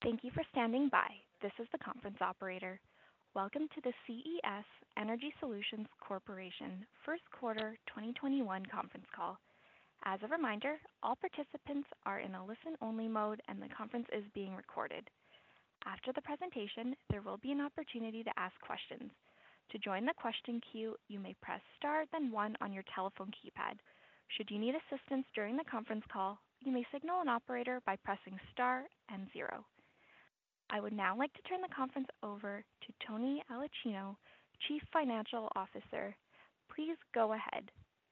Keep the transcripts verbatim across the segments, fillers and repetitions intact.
Thank you for standing by. This is the conference operator. Welcome to the C E S Energy Solutions Corporation First Quarter twenty twenty-one conference call. As a reminder, all participants are in a listen-only mode and the conference is being recorded. After the presentation, there will be an opportunity to ask questions. To join the question queue, you may press star then one on your telephone keypad. Should you need assistance during the conference call, you may signal an operator by pressing star and zero. I would now like to turn the conference over to Tony Aulicino, Chief Financial Officer. Please go ahead.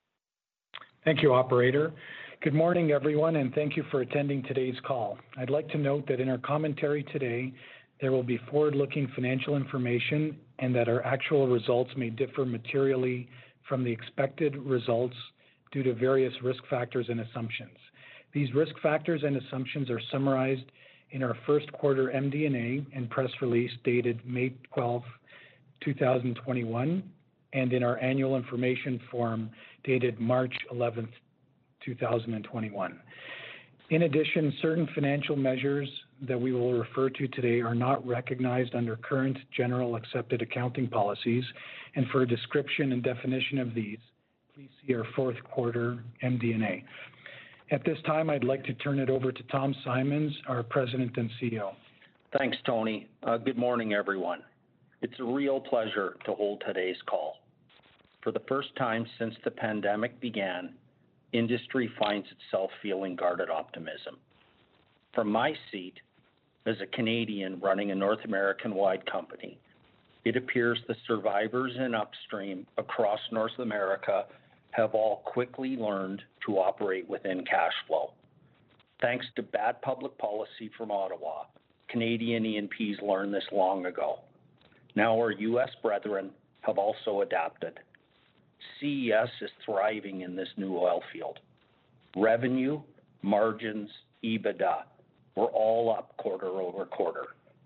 Thank you, operator. Good morning, everyone, and thank you for attending today's call. I'd like to note that in our commentary today, there will be forward-looking financial information and that our actual results may differ materially from the expected results due to various risk factors and assumptions. These risk factors and assumptions are summarized in our first quarter M D and A and press release dated May twelfth, twenty twenty-one, and in our annual information form dated March eleventh, twenty twenty-one. In addition, certain financial measures that we will refer to today are not recognized under current general accepted accounting policies, and for a description and definition of these, please see our fourth quarter M D and A. At this time, I'd like to turn it over to Tom Simons, our President and C E O. Thanks, Tony. Uh, good morning, everyone. It's a real pleasure to hold today's call. For the first time since the pandemic began, industry finds itself feeling guarded optimism. From my seat as a Canadian running a North American-wide company, it appears the survivors in upstream across North America have all quickly learned to operate within cash flow. Thanks to bad public policy from Ottawa, Canadian E and Ps learned this long ago. Now our U S brethren have also adapted. C E S is thriving in this new oil field. Revenue, margins, EBITDA were all up quarter over quarter.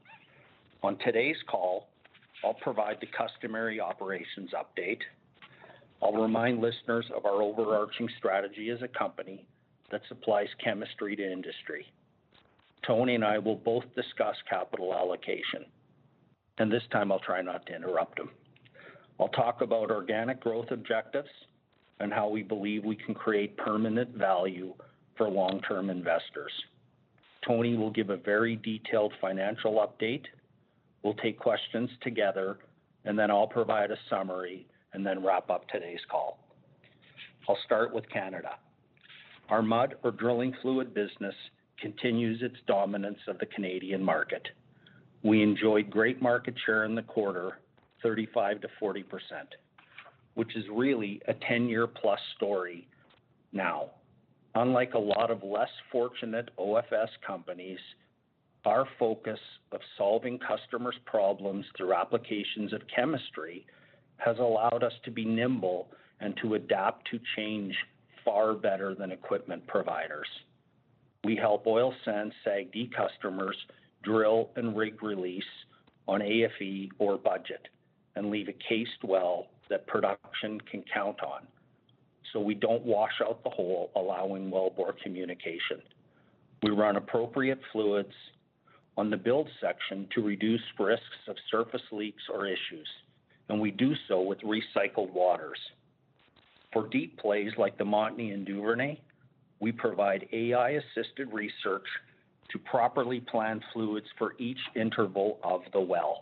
On today's call, I'll provide the customary operations update. I'll remind listeners of our overarching strategy as a company that supplies chemistry to industry. Tony and I will both discuss capital allocation, and this time I'll try not to interrupt him. I'll talk about organic growth objectives and how we believe we can create permanent value for long-term investors. Tony will give a very detailed financial update. We'll take questions together, and then I'll provide a summary and then wrap up today's call. I'll start with Canada. Our mud or drilling fluid business continues its dominance of the Canadian market. We enjoyed great market share in the quarter, thirty-five to forty percent, which is really a ten-year plus story now. Unlike a lot of less fortunate O F S companies, our focus of solving customers' problems through applications of chemistry has allowed us to be nimble and to adapt to change far better than equipment providers. We help oil sands S A G D customers drill and rig release on A F E or budget and leave a cased well that production can count on, so we don't wash out the hole, allowing wellbore communication. We run appropriate fluids on the build section to reduce risks of surface leaks or issues, and we do so with recycled waters. For deep plays like the Montney and Duvernay, we provide A I-assisted research to properly plan fluids for each interval of the well.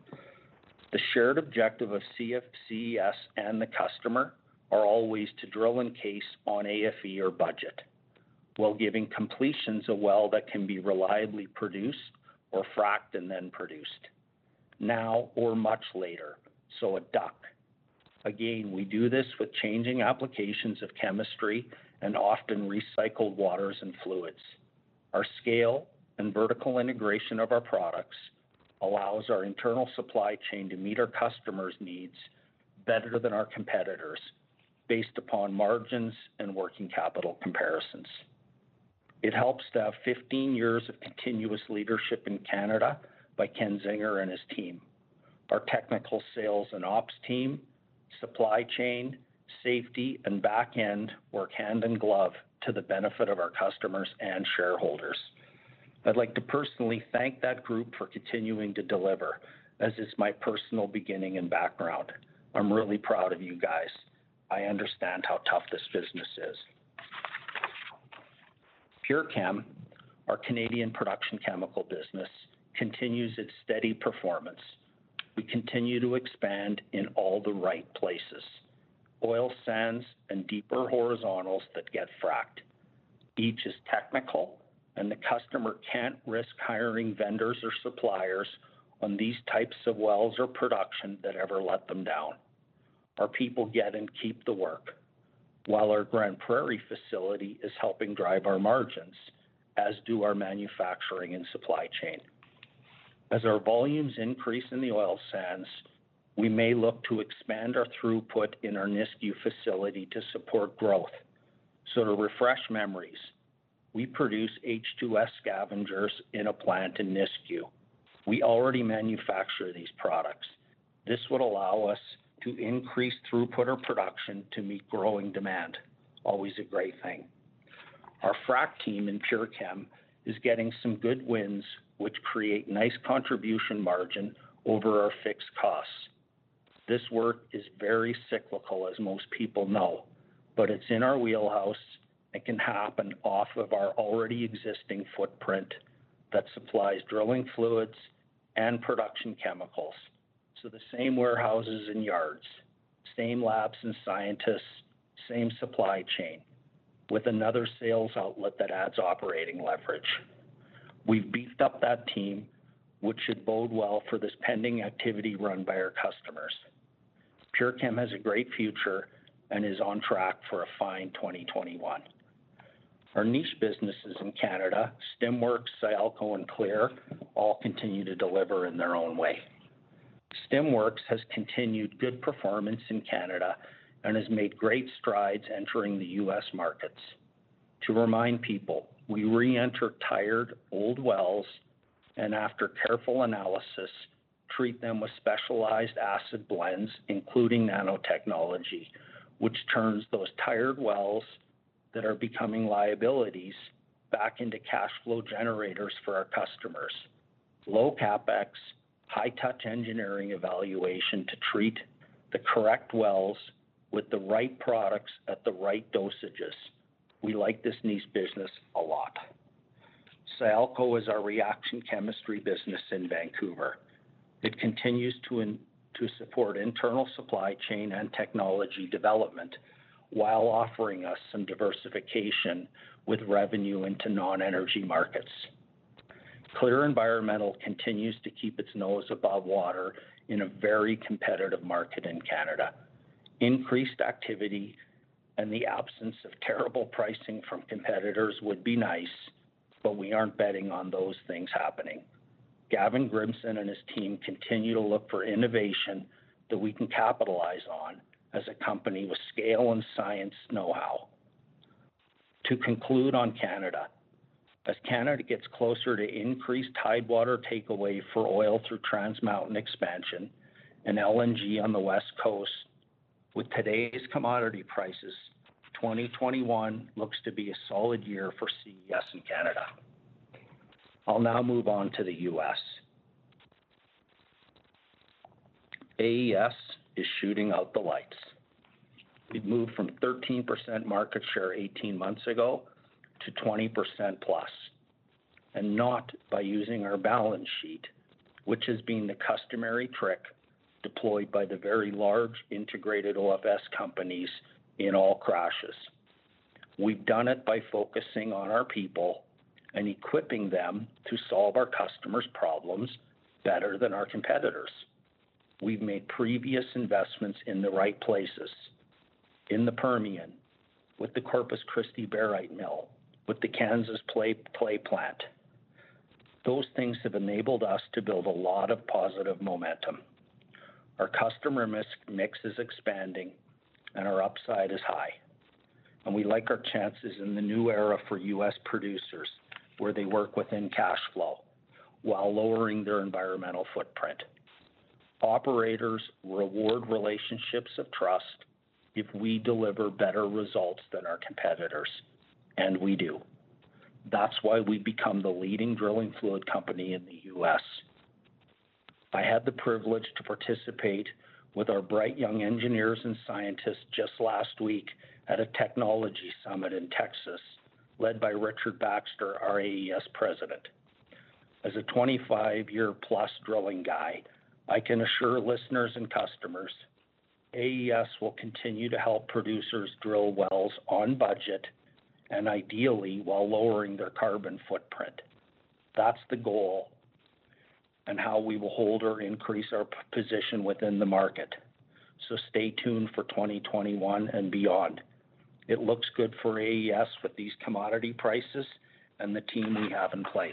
The shared objective of C F C E S and the customer are always to drill and case on A F E or budget, while giving completions a well that can be reliably produced or fracked and then produced, now or much later. So a D U C. Again, we do this with changing applications of chemistry and often recycled waters and fluids. Our scale and vertical integration of our products allows our internal supply chain to meet our customers' needs better than our competitors based upon margins and working capital comparisons. It helps to have fifteen years of continuous leadership in Canada by Ken Zinger and his team. Our technical sales and ops team, supply chain, safety, and back end work hand in glove to the benefit of our customers and shareholders. I'd like to personally thank that group for continuing to deliver, as it's my personal beginning and background. I'm really proud of you guys. I understand how tough this business is. PureChem, our Canadian production chemical business, continues its steady performance. We continue to expand in all the right places. Oil sands and deeper horizontals that get fracked. Each is technical, and the customer can't risk hiring vendors or suppliers on these types of wells or production that ever let them down. Our people get and keep the work, while our Grand Prairie facility is helping drive our margins, as do our manufacturing and supply chain. As our volumes increase in the oil sands, we may look to expand our throughput in our Nisku facility to support growth. So to refresh memories, we produce H two S scavengers in a plant in Nisku. We already manufacture these products. This would allow us to increase throughput or production to meet growing demand. Always a great thing. Our frac team in PureChem is getting some good wins, which create nice contribution margin over our fixed costs. This work is very cyclical, as most people know, but it's in our wheelhouse and can happen off of our already existing footprint that supplies drilling fluids and production chemicals. So the same warehouses and yards, same labs and scientists, same supply chain, with another sales outlet that adds operating leverage. We've beefed up that team, which should bode well for this pending activity run by our customers. PureChem has a great future and is on track for a fine twenty twenty-one. Our niche businesses in Canada, Stimworks, Sialco, and Clear, all continue to deliver in their own way. Stimworks has continued good performance in Canada and has made great strides entering the U S markets. To remind people, we re-enter tired, old wells and after careful analysis, treat them with specialized acid blends, including nanotechnology, which turns those tired wells that are becoming liabilities back into cash flow generators for our customers. Low capex, high-touch engineering evaluation to treat the correct wells with the right products at the right dosages. We like this niche business a lot. Sialco is our reaction chemistry business in Vancouver. It continues to, in, to support internal supply chain and technology development while offering us some diversification with revenue into non-energy markets. Clear Environmental continues to keep its nose above water in a very competitive market in Canada. Increased activity and the absence of terrible pricing from competitors would be nice, but we aren't betting on those things happening. Gavin Grimson and his team continue to look for innovation that we can capitalize on as a company with scale and science know-how. To conclude on Canada, as Canada gets closer to increased tidewater takeaway for oil through Trans Mountain expansion and L N G on the West Coast, with today's commodity prices, twenty twenty-one looks to be a solid year for C E S in Canada. I'll now move on to the U S. A E S is shooting out the lights. We've moved from thirteen percent market share eighteen months ago to twenty percent plus, and not by using our balance sheet, which has been the customary trick deployed by the very large integrated O F S companies in all crashes. We've done it by focusing on our people and equipping them to solve our customers' problems better than our competitors. We've made previous investments in the right places, in the Permian, with the Corpus Christi barite mill, with the Kansas clay, clay plant. Those things have enabled us to build a lot of positive momentum. Our customer mix is expanding and our upside is high. And we like our chances in the new era for U S producers where they work within cash flow while lowering their environmental footprint. Operators reward relationships of trust if we deliver better results than our competitors, and we do. That's why we become the leading drilling fluid company in the U S. I had the privilege to participate with our bright young engineers and scientists just last week at a technology summit in Texas, led by Richard Baxter, our A E S president. As a twenty-five year plus drilling guy, I can assure listeners and customers, A E S will continue to help producers drill wells on budget and ideally while lowering their carbon footprint. That's the goal and how we will hold or increase our position within the market. So stay tuned for twenty twenty-one and beyond. It looks good for A E S with these commodity prices and the team we have in place.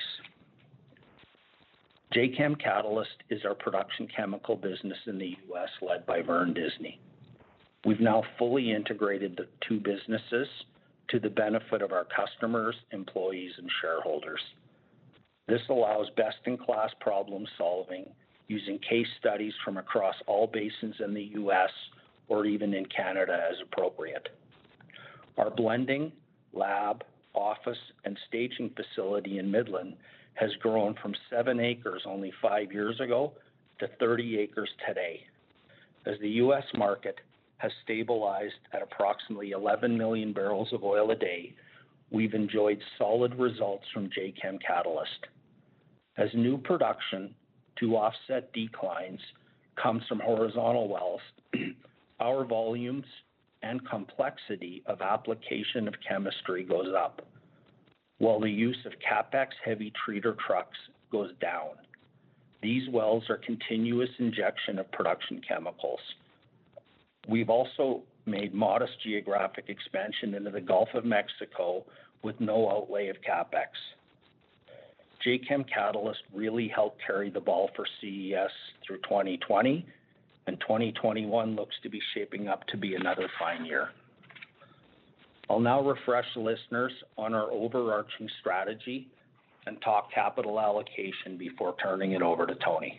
Jacam Catalyst is our production chemical business in the U S led by Vern Disney. We've now fully integrated the two businesses to the benefit of our customers, employees, and shareholders. This allows best-in-class problem solving using case studies from across all basins in the U S or even in Canada as appropriate. Our blending, lab, office, and staging facility in Midland has grown from seven acres only five years ago to thirty acres today. As the U S market has stabilized at approximately eleven million barrels of oil a day, we've enjoyed solid results from Jacam Catalyst. As new production to offset declines comes from horizontal wells, our volumes and complexity of application of chemistry goes up, while the use of CapEx heavy treater trucks goes down. These wells are continuous injection of production chemicals. We've also made modest geographic expansion into the Gulf of Mexico with no outlay of CapEx. Jacam Catalyst really helped carry the ball for C E S through twenty twenty, and twenty twenty-one looks to be shaping up to be another fine year. I'll now refresh listeners on our overarching strategy and talk capital allocation before turning it over to Tony.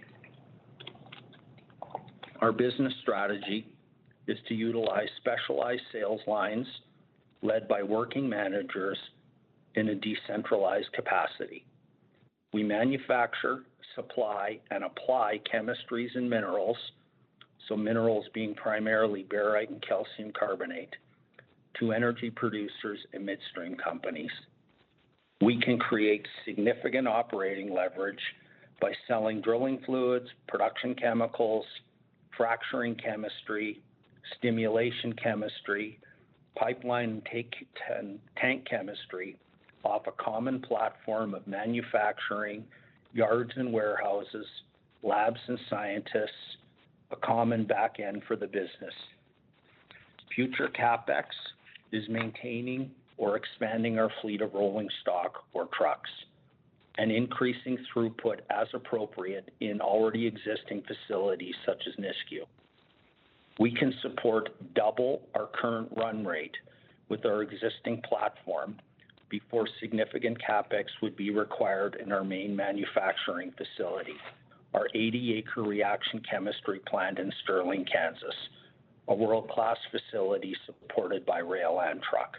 Our business strategy is to utilize specialized sales lines led by working managers in a decentralized capacity. We manufacture, supply, and apply chemistries and minerals, so minerals being primarily barite and calcium carbonate, to energy producers and midstream companies. We can create significant operating leverage by selling drilling fluids, production chemicals, fracturing chemistry, stimulation chemistry, pipeline and tank chemistry off a common platform of manufacturing, yards and warehouses, labs and scientists, a common back end for the business. Future CapEx is maintaining or expanding our fleet of rolling stock or trucks and increasing throughput as appropriate in already existing facilities such as Nisku. We can support double our current run rate with our existing platform before significant CapEx would be required in our main manufacturing facility, our eighty acre reaction chemistry plant in Sterling, Kansas, a world-class facility supported by rail and truck.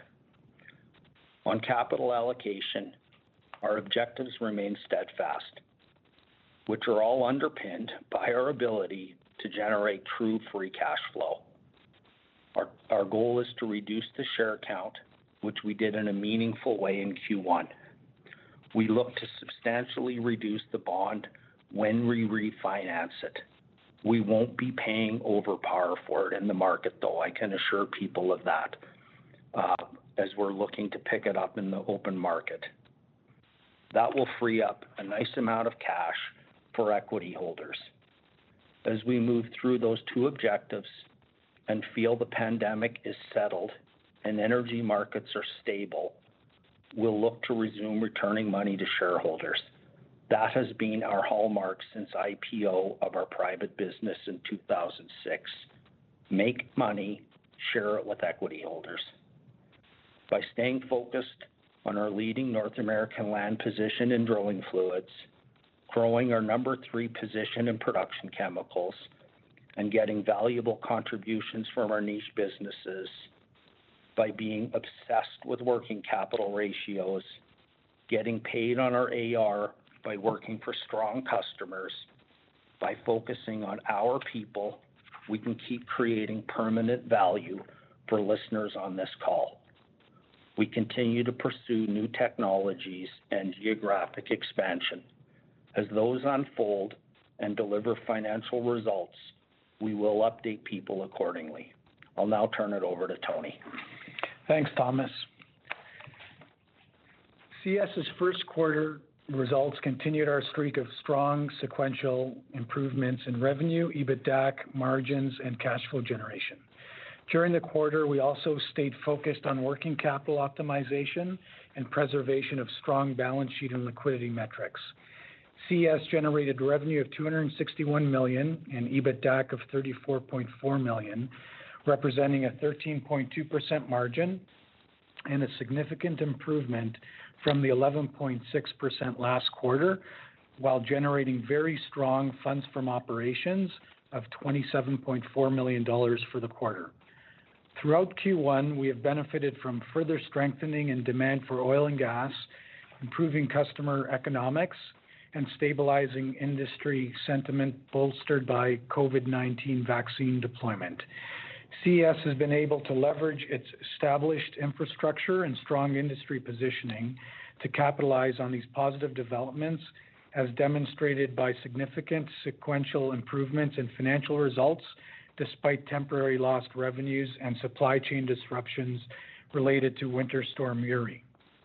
On capital allocation, our objectives remain steadfast, which are all underpinned by our ability to generate true free cash flow. Our, our goal is to reduce the share count, which we did in a meaningful way in Q one. We look to substantially reduce the bond when we refinance it. We won't be paying over par for it in the market, though, I can assure people of that, uh, as we're looking to pick it up in the open market. That will free up a nice amount of cash for equity holders. As we move through those two objectives and feel the pandemic is settled and energy markets are stable, we'll look to resume returning money to shareholders. That has been our hallmark since I P O of our private business in two thousand six. Make money, share it with equity holders. By staying focused on our leading North American land position in drilling fluids, growing our number three position in production chemicals, and getting valuable contributions from our niche businesses, by being obsessed with working capital ratios getting paid on our A R by working for strong customers. By focusing on our people, we can keep creating permanent value for listeners on this call. We continue to pursue new technologies and geographic expansion. As those unfold and deliver financial results, we will update people accordingly. I'll now turn it over to Tony. Thanks, Thomas. CES's first quarter results continued our streak of strong sequential improvements in revenue, EBITDA, margins, and cash flow generation. During the quarter, we also stayed focused on working capital optimization and preservation of strong balance sheet and liquidity metrics. C E S generated revenue of two hundred sixty-one million dollars and EBITDA of thirty-four point four million dollars, representing a thirteen point two percent margin and a significant improvement from the eleven point six percent last quarter, while generating very strong funds from operations of twenty-seven point four million dollars for the quarter. Throughout Q one, we have benefited from further strengthening in demand for oil and gas, improving customer economics, and stabilizing industry sentiment bolstered by COVID nineteen vaccine deployment. C E S has been able to leverage its established infrastructure and strong industry positioning to capitalize on these positive developments, as demonstrated by significant sequential improvements in financial results despite temporary lost revenues and supply chain disruptions related to Winter Storm Uri.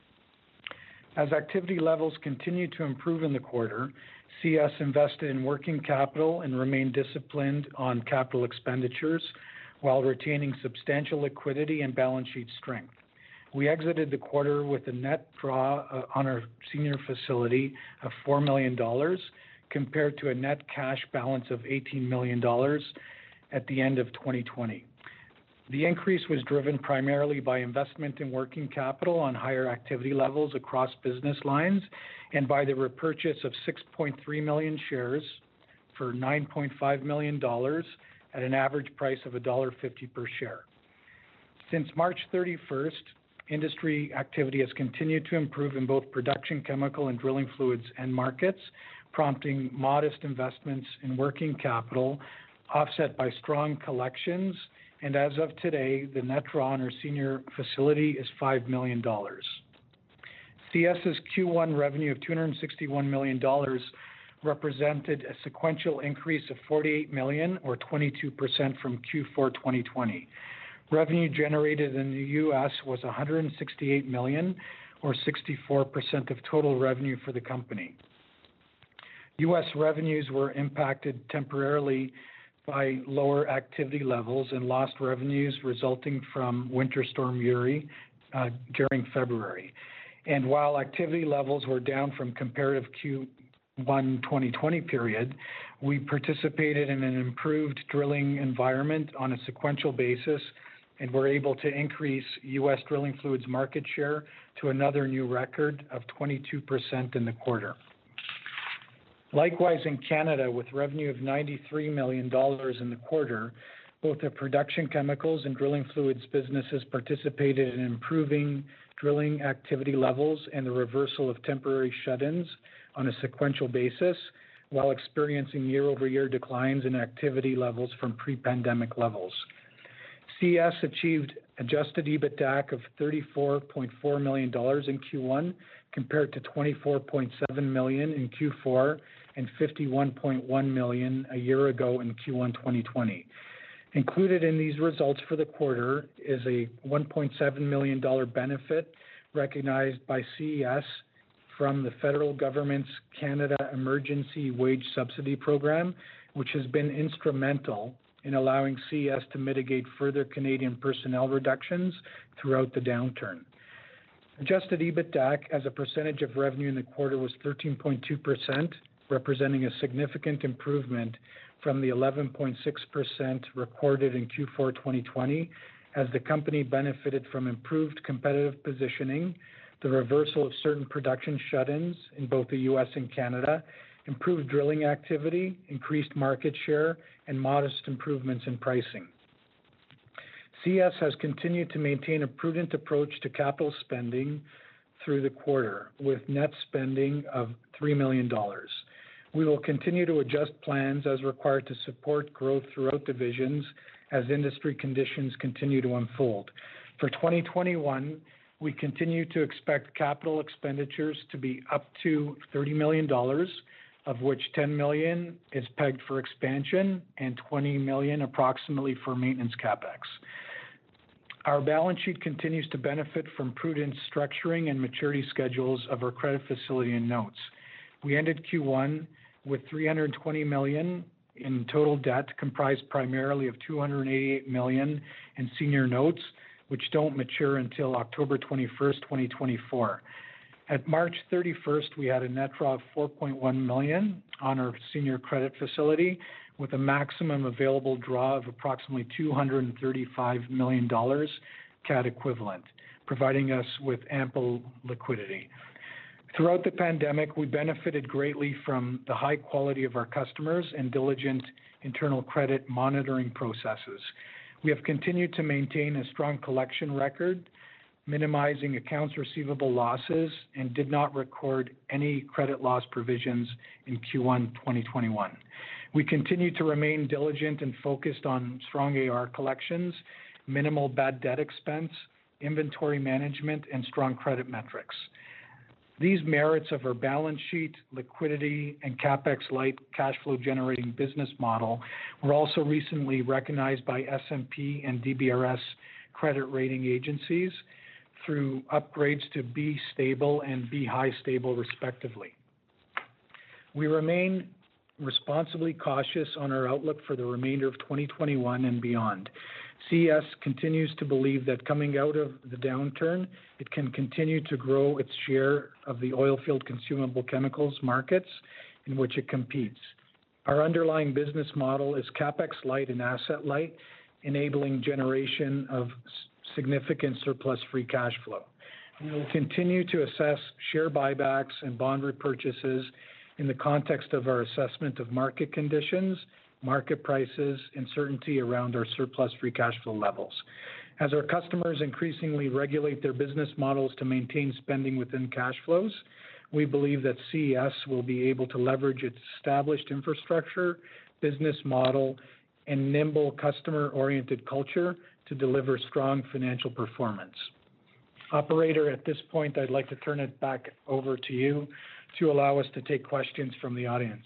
As activity levels continue to improve in the quarter, C E S invested in working capital and remained disciplined on capital expenditures while retaining substantial liquidity and balance sheet strength. We exited the quarter with a net draw uh, on our senior facility of four million dollars compared to a net cash balance of eighteen million dollars at the end of twenty twenty. The increase was driven primarily by investment in working capital on higher activity levels across business lines and by the repurchase of six point three million shares for nine point five million dollars at an average price of one dollar fifty per share. Since March thirty-first, industry activity has continued to improve in both production chemical and drilling fluids end markets, prompting modest investments in working capital offset by strong collections, and as of today, the net draw on our senior facility is five million dollars. CES's Q one revenue of two hundred sixty-one million dollars represented a sequential increase of forty-eight million dollars or twenty-two percent from Q four twenty twenty. Revenue generated in the U S was one hundred sixty-eight million dollars or sixty-four percent of total revenue for the company. U S revenues were impacted temporarily by lower activity levels and lost revenues resulting from Winter Storm Uri uh, during February. And while activity levels were down from comparative Q one twenty twenty period, we participated in an improved drilling environment on a sequential basis and were able to increase U S drilling fluids market share to another new record of twenty-two percent in the quarter. Likewise, in Canada, with revenue of ninety-three million dollars in the quarter, both the production chemicals and drilling fluids businesses participated in improving drilling activity levels and the reversal of temporary shut-ins on a sequential basis, while experiencing year-over-year declines in activity levels from pre-pandemic levels. C E S achieved adjusted EBITDA of thirty-four point four million dollars in Q one compared to twenty-four point seven million dollars in Q four and fifty-one point one million dollars a year ago in Q one twenty twenty. Included in these results for the quarter is a one point seven million dollars benefit recognized by C E S from the federal government's Canada Emergency Wage Subsidy Program, which has been instrumental in allowing C E S to mitigate further Canadian personnel reductions throughout the downturn. Adjusted EBITDA as a percentage of revenue in the quarter was thirteen point two percent, representing a significant improvement from the eleven point six percent recorded in Q four twenty twenty, as the company benefited from improved competitive positioning, the reversal of certain production shut-ins in both the U S and Canada, improved drilling activity, increased market share, and modest improvements in pricing. C E S has continued to maintain a prudent approach to capital spending through the quarter with net spending of three million dollars. We will continue to adjust plans as required to support growth throughout divisions as industry conditions continue to unfold. For twenty twenty-one, we continue to expect capital expenditures to be up to thirty million dollars, of which ten million dollars is pegged for expansion and twenty million dollars approximately for maintenance capex. Our balance sheet continues to benefit from prudent structuring and maturity schedules of our credit facility and notes. We ended Q one with three hundred twenty million dollars in total debt, comprised primarily of two hundred eighty-eight million dollars in senior notes, which don't mature until October twenty-first, twenty twenty-four. At March thirty-first, we had a net draw of four point one million dollars on our senior credit facility, with a maximum available draw of approximately two hundred thirty-five million dollars C A D equivalent, providing us with ample liquidity. Throughout the pandemic, we benefited greatly from the high quality of our customers and diligent internal credit monitoring processes. We have continued to maintain a strong collection record, minimizing accounts receivable losses, and did not record any credit loss provisions in Q one twenty twenty-one. We continue to remain diligent and focused on strong A R collections, minimal bad debt expense, inventory management, and strong credit metrics. These merits of our balance sheet, liquidity, and capex-light cash flow generating business model were also recently recognized by S and P and D B R S credit rating agencies through upgrades to B stable and B high stable respectively. We remain responsibly cautious on our outlook for the remainder of twenty twenty-one and beyond. C E S continues to believe that coming out of the downturn, it can continue to grow its share of the oilfield consumable chemicals markets in which it competes. Our underlying business model is capex light and asset light, enabling generation of significant surplus free cash flow. We will continue to assess share buybacks and bond repurchases in the context of our assessment of market conditions, market prices, and certainty around our surplus free cash flow levels. As our customers increasingly regulate their business models to maintain spending within cash flows, we believe that C E S will be able to leverage its established infrastructure, business model, and nimble customer-oriented culture to deliver strong financial performance. Operator, at this point, I'd like to turn it back over to you to allow us to take questions from the audience.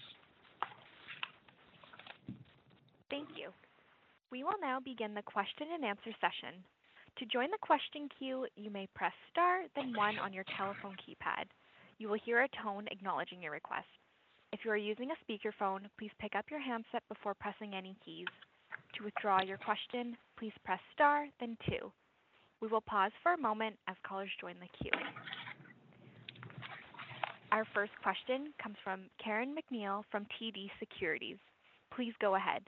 Thank you. We will now begin the question and answer session. To join the question queue, you may press star, then one on your telephone keypad. You will hear a tone acknowledging your request. If you are using a speakerphone, please pick up your handset before pressing any keys. To withdraw your question, please press star, then two. We will pause for a moment as callers join the queue. Our first question comes from Karen McNeil from T D Securities. Please go ahead.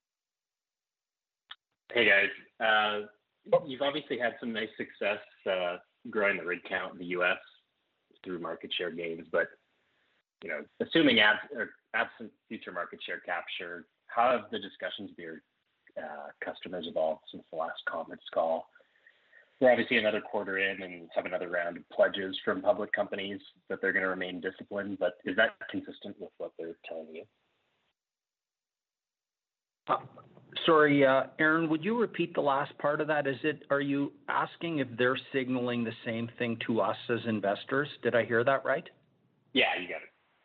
Hey guys, uh, you've obviously had some nice success uh, growing the rig count in the U S through market share gains, but you know, assuming ab- or absent future market share capture, how have the discussions with your uh, customers evolved since the last conference call? We're obviously another quarter in and have another round of pledges from public companies that they're going to remain disciplined, but is that consistent with what they're telling you? Uh, sorry, uh, Aaron, would you repeat the last part of that? Is it, are you asking if they're signaling the same thing to us as investors? Did I hear that right? Yeah, you got it.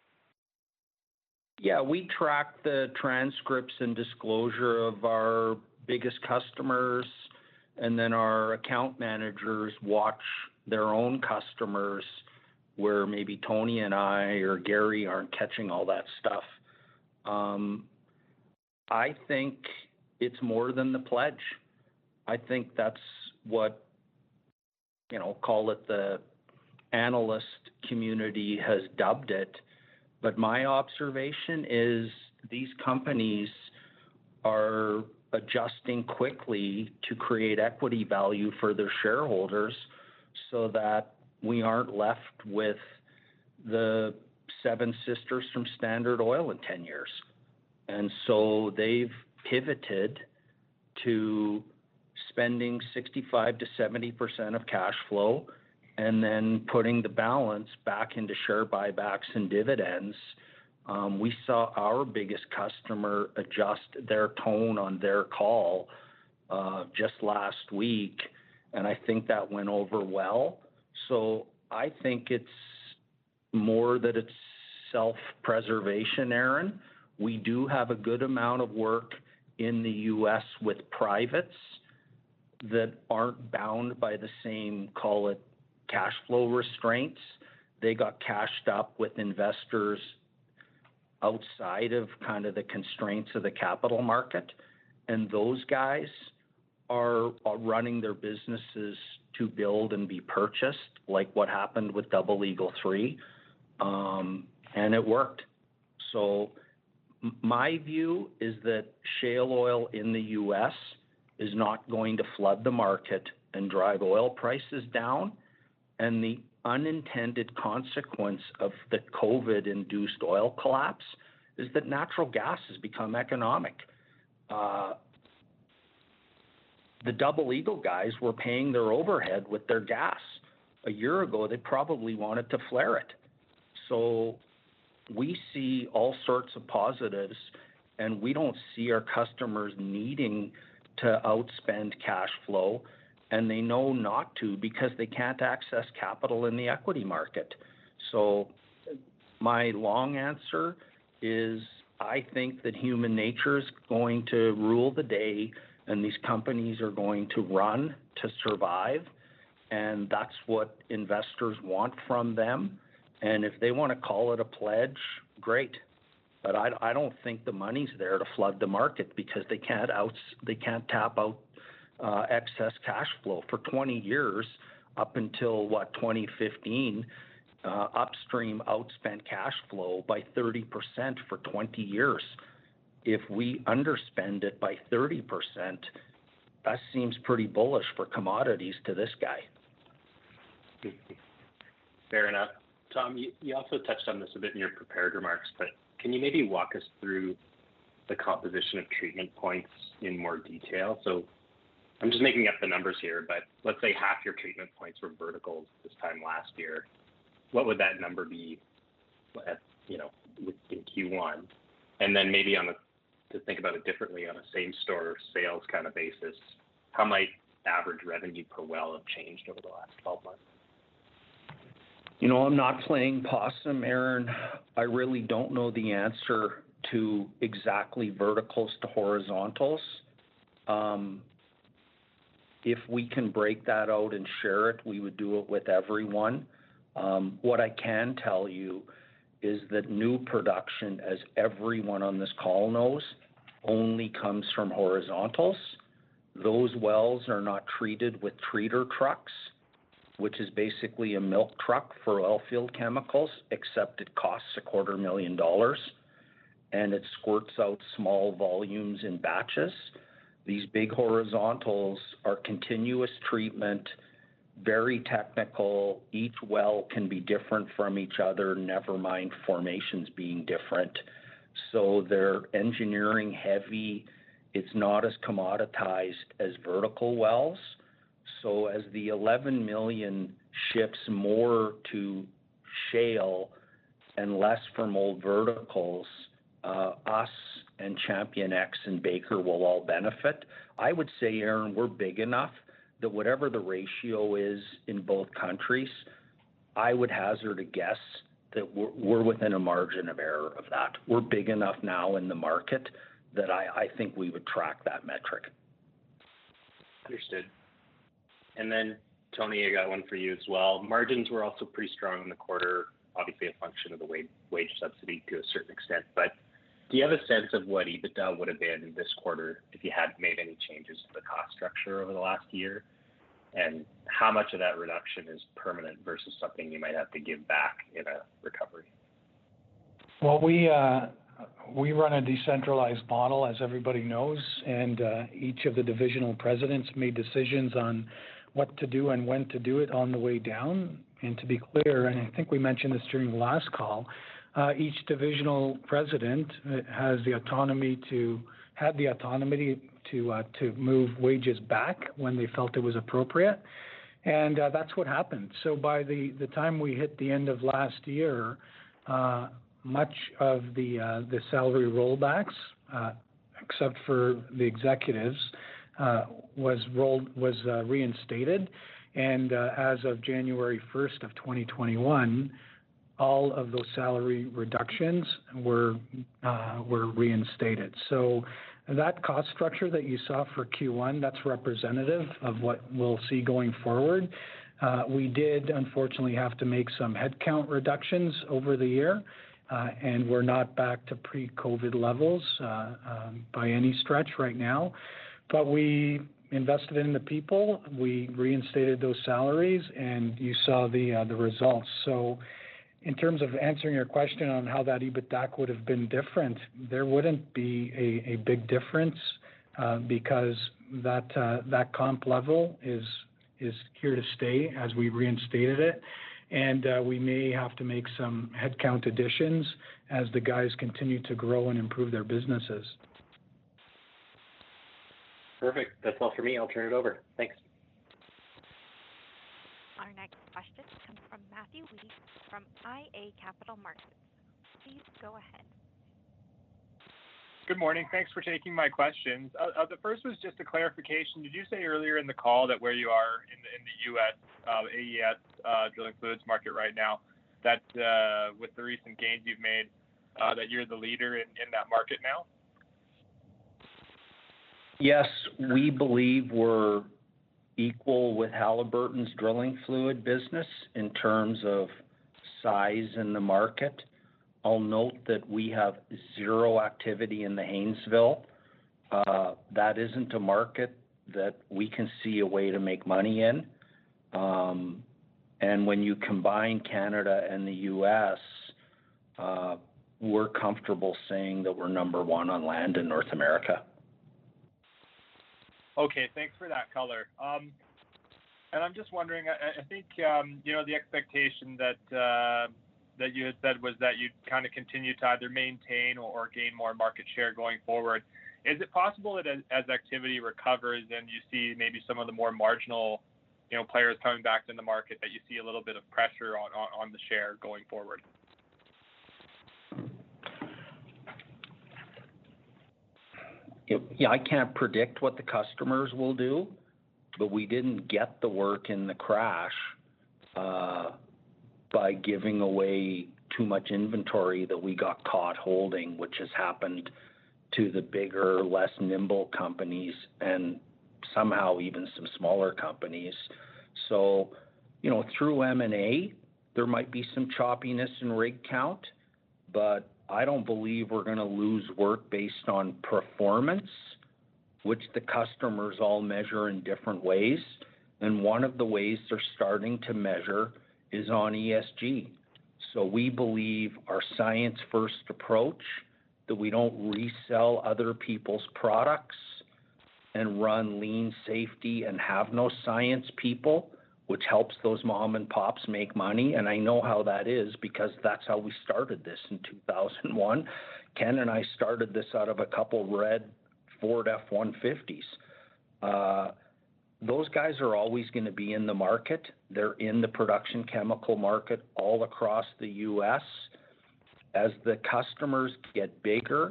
Yeah, we track the transcripts and disclosure of our biggest customers, and then our account managers watch their own customers where maybe Tony and I or Gary aren't catching all that stuff. Um, I think it's more than the pledge. I think that's what, you know, call it the analyst community has dubbed it. But my observation is these companies are adjusting quickly to create equity value for their shareholders so that we aren't left with the seven sisters from Standard Oil in ten years. And so they've pivoted to spending sixty-five to seventy percent of cash flow and then putting the balance back into share buybacks and dividends. Um, we saw our biggest customer adjust their tone on their call uh, just last week, and I think that went over well. So I think it's more that it's self-preservation, Aaron. We do have a good amount of work in the U S with privates that aren't bound by the same, call it, cash flow restraints. They got cashed up with investors outside of kind of the constraints of the capital market. And those guys are, are running their businesses to build and be purchased, like what happened with Double Eagle three. Um, and it worked. So m- my view is that shale oil in the U S is not going to flood the market and drive oil prices down. And the unintended consequence of the COVID-induced oil collapse is that natural gas has become economic. Uh, the Double Eagle guys were paying their overhead with their gas. A year ago, they probably wanted to flare it. So we see all sorts of positives, and we don't see our customers needing to outspend cash flow, and they know not to because they can't access capital in the equity market. So my long answer is I think that human nature is going to rule the day, and these companies are going to run to survive, and that's what investors want from them. And if they want to call it a pledge, great. But I, I don't think the money's there to flood the market because they can't out they can't tap out uh, excess cash flow for twenty years up until what twenty fifteen. Uh, upstream outspent cash flow by thirty percent for twenty years. If we underspend it by thirty percent, that seems pretty bullish for commodities to this guy. Fair enough. Tom, you, you also touched on this a bit in your prepared remarks, but can you maybe walk us through the composition of treatment points in more detail? So I'm just making up the numbers here, but let's say half your treatment points were verticals this time last year. What would that number be at, you know, in Q one? And then maybe on a, to think about it differently on a same store sales kind of basis, how might average revenue per well have changed over the last twelve months? You know, I'm not playing possum, Aaron. I really don't know the answer to exactly verticals to horizontals. Um, if we can break that out and share it, we would do it with everyone. Um, what I can tell you is that new production, as everyone on this call knows, only comes from horizontals. Those wells are not treated with treater trucks, which is basically a milk truck for oil field chemicals, except it costs a quarter million dollars and it squirts out small volumes in batches. These big horizontals are continuous treatment, very technical. Each well can be different from each other, never mind formations being different. So they're engineering heavy. It's not as commoditized as vertical wells. So as the eleven million shifts more to shale and less from old verticals, uh, us and Champion X and Baker will all benefit. I would say, Aaron, we're big enough that whatever the ratio is in both countries, I would hazard a guess that we're, we're within a margin of error of that. We're big enough now in the market that I, I think we would track that metric. Understood. And then, Tony, I got one for you as well. Margins were also pretty strong in the quarter, obviously a function of the wage, wage subsidy to a certain extent. But do you have a sense of what EBITDA would have been this quarter if you hadn't made any changes to the cost structure over the last year? And how much of that reduction is permanent versus something you might have to give back in a recovery? Well, we uh, we run a decentralized model, as everybody knows, and uh, each of the divisional presidents made decisions on what to do and when to do it on the way down. And to be clear, and I think we mentioned this during the last call, uh, each divisional president has the autonomy to had the autonomy to uh, to move wages back when they felt it was appropriate. And uh, that's what happened. So by the, the time we hit the end of last year, uh, much of the uh, the salary rollbacks, uh, except for the executives, uh, was rolled was uh, reinstated, and uh, as of January first of twenty twenty-one, all of those salary reductions were uh, were reinstated. So that cost structure that you saw for Q one, that's representative of what we'll see going forward. Uh, we did unfortunately have to make some headcount reductions over the year, uh, and we're not back to pre-COVID levels uh, um, by any stretch right now. But we invested in the people, we reinstated those salaries, and you saw the uh, the results. So in terms of answering your question on how that EBITDA would have been different, there wouldn't be a, a big difference uh, because that uh, that comp level is is here to stay as we reinstated it, and uh, we may have to make some headcount additions as the guys continue to grow and improve their businesses. Perfect. That's all for me. I'll turn it over. Thanks. Our next question comes from Matthew Weed from I A Capital Markets. Please go ahead. Good morning. Thanks for taking my questions. Uh, uh, the first was just a clarification. Did you say earlier in the call that where you are in the, in the U S uh, A E S uh, drilling fluids market right now, that uh, with the recent gains you've made, uh, that you're the leader in, in that market now? Yes, we believe we're equal with Halliburton's drilling fluid business in terms of size in the market. I'll note that we have zero activity in the Haynesville. Uh, that isn't a market that we can see a way to make money in. Um, and when you combine Canada and the U S, uh, we're comfortable saying that we're number one on land in North America. Okay, thanks for that color. Um, and I'm just wondering, I, I think, um, you know, the expectation that uh, that you had said was that you'd kind of continue to either maintain or, or gain more market share going forward. Is it possible that as, as activity recovers and you see maybe some of the more marginal, you know, players coming back in the market, that you see a little bit of pressure on, on, on the share going forward? Yeah, I can't predict what the customers will do, but we didn't get the work in the crash uh, by giving away too much inventory that we got caught holding, which has happened to the bigger, less nimble companies and somehow even some smaller companies. So, you know, through M and A, there might be some choppiness in rig count, but I don't believe we're going to lose work based on performance, which the customers all measure in different ways. And one of the ways they're starting to measure is on E S G. So we believe our science-first approach, that we don't resell other people's products and run lean safety and have no science people, which helps those mom and pops make money. And I know how that is because that's how we started this in two thousand one. Ken and I started this out of a couple red Ford F one fifties. Uh, those guys are always going to be in the market. They're in the production chemical market all across the U S. As the customers get bigger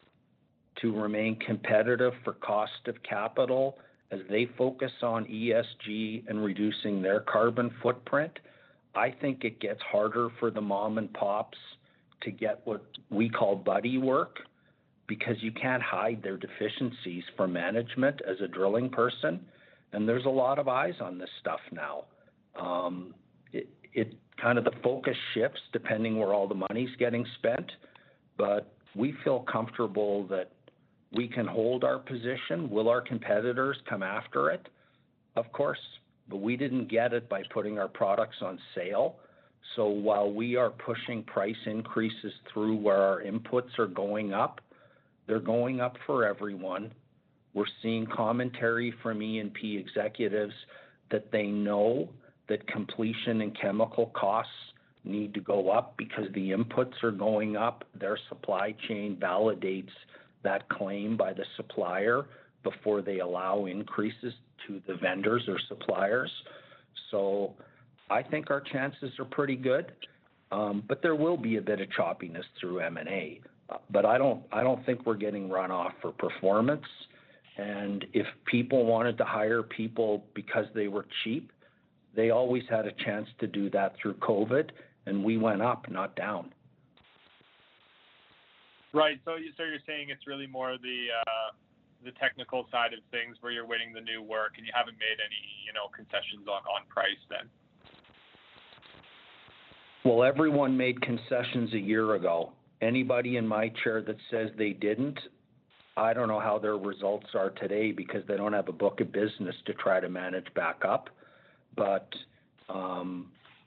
to remain competitive for cost of capital, as they focus on E S G and reducing their carbon footprint, I think it gets harder for the mom and pops to get what we call buddy work, because you can't hide their deficiencies from management as a drilling person. And there's a lot of eyes on this stuff now. Um, it, it kind of the focus shifts depending where all the money's getting spent, but we feel comfortable that we can hold our position. Will our competitors come after it? Of course, but we didn't get it by putting our products on sale. So while we are pushing price increases through where our inputs are going up, they're going up for everyone. We're seeing commentary from E and P executives that they know that completion and chemical costs need to go up because the inputs are going up. Their supply chain validates that claim by the supplier before they allow increases to the vendors or suppliers. So I think our chances are pretty good, um, but there will be a bit of choppiness through M and A. Uh, but I don't, I don't think we're getting run off for performance. And if people wanted to hire people because they were cheap, they always had a chance to do that through COVID, and we went up, not down. Right. So, you, so you're saying it's really more the uh, the technical side of things where you're winning the new work, and you haven't made any, you know, concessions on, on price then. Well, everyone made concessions a year ago. Anybody in my chair that says they didn't, I don't know how their results are today because they don't have a book of business to try to manage back up. But um,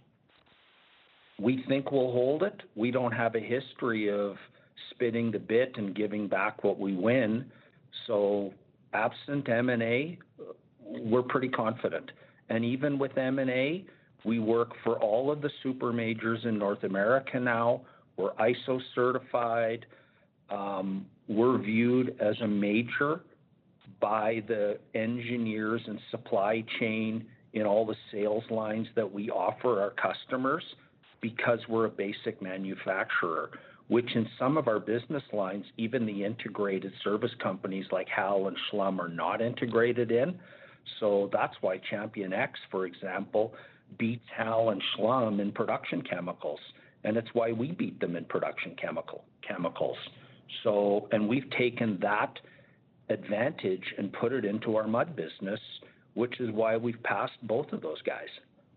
we think we'll hold it. We don't have a history of spinning the bit and giving back what we win. So absent M and A, we're pretty confident. And even with M and A, we work for all of the super majors in North America now. We're I S O certified. Um, we're viewed as a major by the engineers and supply chain in all the sales lines that we offer our customers because we're a basic manufacturer, which in some of our business lines, even the integrated service companies like Hal and Schlum are not integrated in. So that's why ChampionX, for example, beats Hal and Schlum in production chemicals. And it's why we beat them in production chemical chemicals. So, and we've taken that advantage and put it into our mud business, which is why we've passed both of those guys.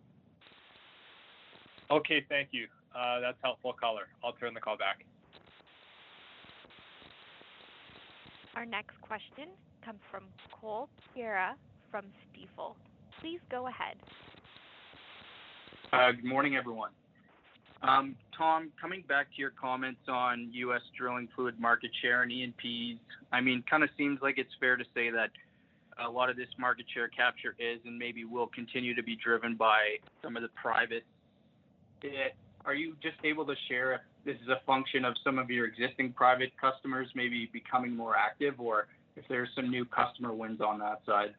Okay, thank you. Uh, that's helpful color. I'll turn the call back. Our next question comes from Cole Pereira from Stifel. Please go ahead. Uh, good morning, everyone. Um, Tom, coming back to your comments on U S drilling fluid market share and E and Ps, I mean, kind of seems like it's fair to say that a lot of this market share capture is and maybe will continue to be driven by some of the private. It, are you just able to share if this is a function of some of your existing private customers maybe becoming more active, or if there's some new customer wins on that side?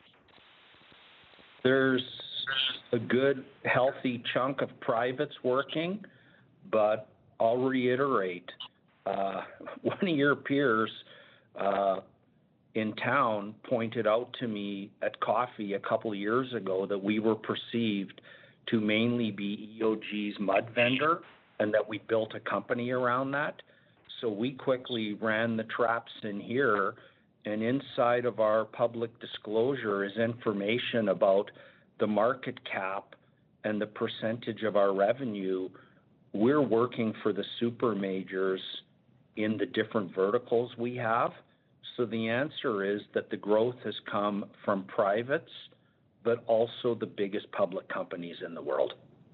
There's a good, healthy chunk of privates working, but I'll reiterate, uh, one of your peers uh, in town pointed out to me at coffee a couple of years ago that we were perceived to mainly be E O G's mud vendor and that we built a company around that. So we quickly ran the traps in here, and inside of our public disclosure is information about the market cap and the percentage of our revenue. We're working for the super majors in the different verticals we have. So the answer is that the growth has come from privates, but also the biggest public companies in the world.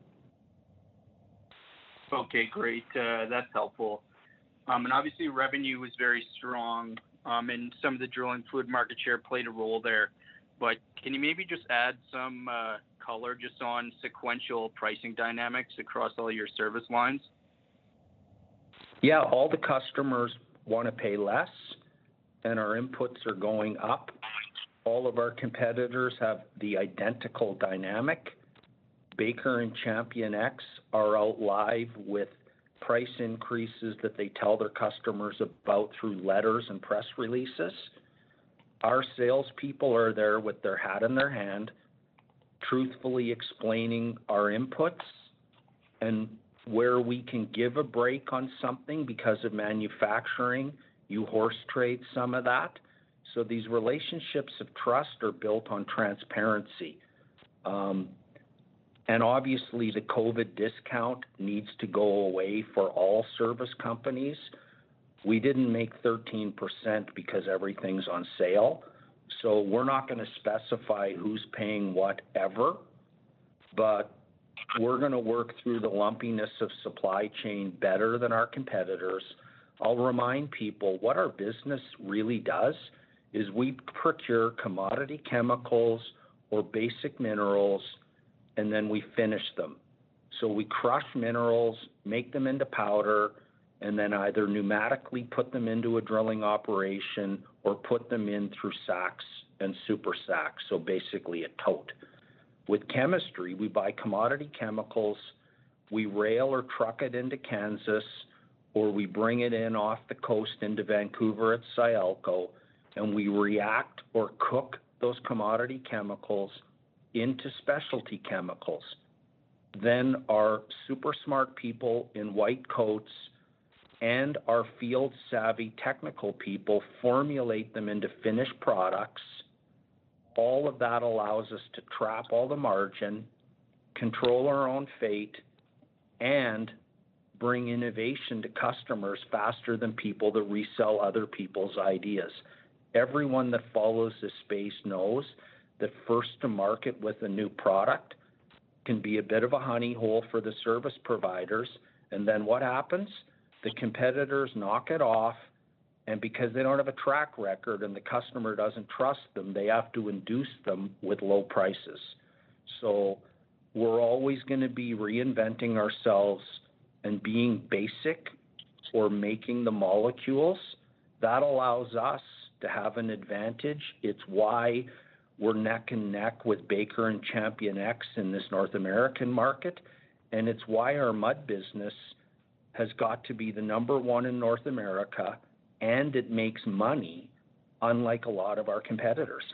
Okay, great. Uh, that's helpful. Um, and obviously revenue was very strong, um, and some of the drilling fluid market share played a role there. But can you maybe just add some uh, color just on sequential pricing dynamics across all your service lines? Yeah, all the customers want to pay less, and our inputs are going up. All of our competitors have the identical dynamic. Baker and ChampionX are out live with price increases that they tell their customers about through letters and press releases. Our salespeople are there with their hat in their hand, truthfully explaining our inputs and where we can give a break on something because of manufacturing. You horse trade some of that. So these relationships of trust are built on transparency. Um, and obviously the COVID discount needs to go away for all service companies. We didn't make thirteen percent because everything's on sale. So we're not going to specify who's paying what ever, but we're going to work through the lumpiness of supply chain better than our competitors. I'll remind people what our business really does is we procure commodity chemicals or basic minerals, and then we finish them. So we crush minerals, make them into powder, and then either pneumatically put them into a drilling operation or put them in through sacks and super sacks, so basically a tote. With chemistry, we buy commodity chemicals, we rail or truck it into Kansas, or we bring it in off the coast into Vancouver at Sialco, and we react or cook those commodity chemicals into specialty chemicals. Then our super smart people in white coats and our field savvy technical people formulate them into finished products. All of that allows us to trap all the margin, control our own fate, and bring innovation to customers faster than people that resell other people's ideas. Everyone that follows this space knows that first to market with a new product can be a bit of a honey hole for the service providers. And then what happens? The competitors knock it off, and because they don't have a track record and the customer doesn't trust them, they have to induce them with low prices. So we're always going to be reinventing ourselves and being basic or making the molecules. That allows us to have an advantage. It's why we're neck and neck with Baker and Champion X in this North American market, and it's why our mud business has got to be the number one in North America, and it makes money, unlike a lot of our competitors.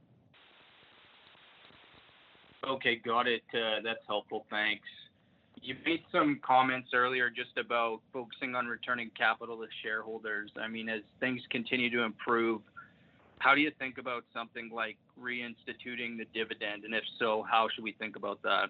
Okay, got it. Uh, that's helpful. Thanks. You made some comments earlier just about focusing on returning capital to shareholders. I mean, as things continue to improve, how do you think about something like reinstituting the dividend? And if so, how should we think about that?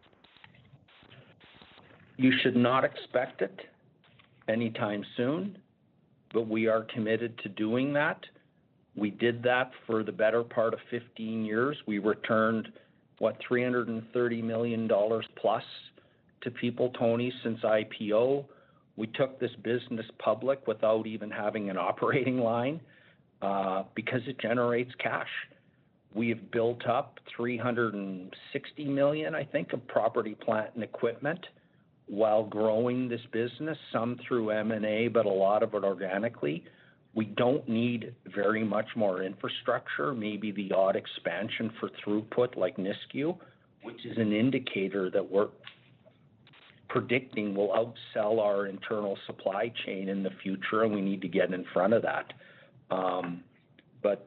You should not expect it anytime soon, but we are committed to doing that. We did that for the better part of fifteen years. We returned, what, three hundred thirty million dollars plus to people, Tony, since I P O. We took this business public without even having an operating line uh, because it generates cash. We have built up three hundred sixty million dollars, I think, of property, plant, and equipment while growing this business, some through M and A, but a lot of it organically. We don't need very much more infrastructure, maybe the odd expansion for throughput like Nisku, which is an indicator that we're predicting will outsell our internal supply chain in the future, and we need to get in front of that. Um, but